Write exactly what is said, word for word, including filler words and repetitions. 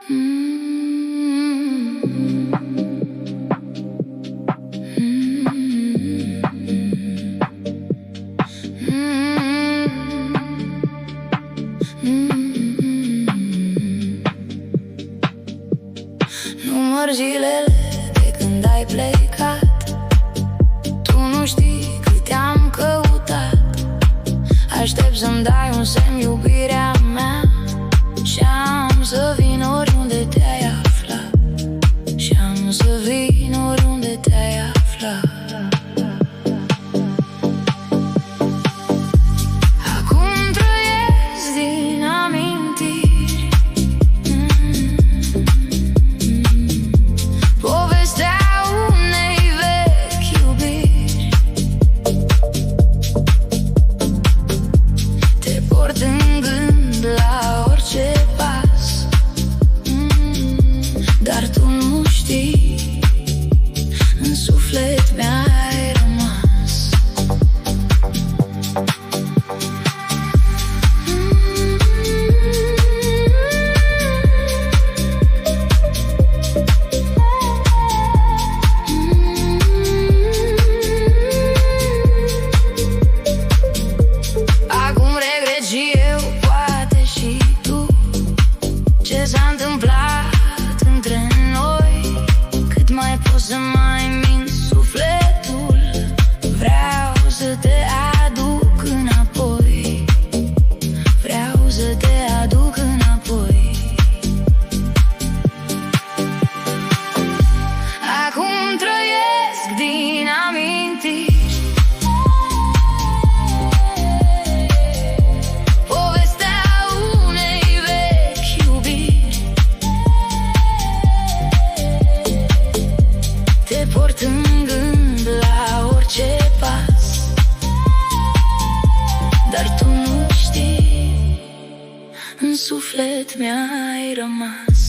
Număr zilele de când ai plecat, tu nu știi cât te-am căutat. Aștept să-mi dai un semn, iubirea mea, și-am să vin oriunde te-ai aflat, și-am să vin oriunde te-ai aflat. Acum trăiesc din amintiri, mm. povestea unei vechi iubiri. Te port în gând la orice pas, mm. dar tu nu știi, în suflet mi-ai rămas. Acum regret și eu, poate și tu, ce s-a întâmplat între noi. Cât mai pot să mai mint sufletul, vreau să te aduc înapoi, vreau să te aduc înapoi. Acum trăiesc din amintiri, povestea unei vechi iubiri. Te port în gând la orice pas, dar tu nu știi, în suflet mi-ai rămas.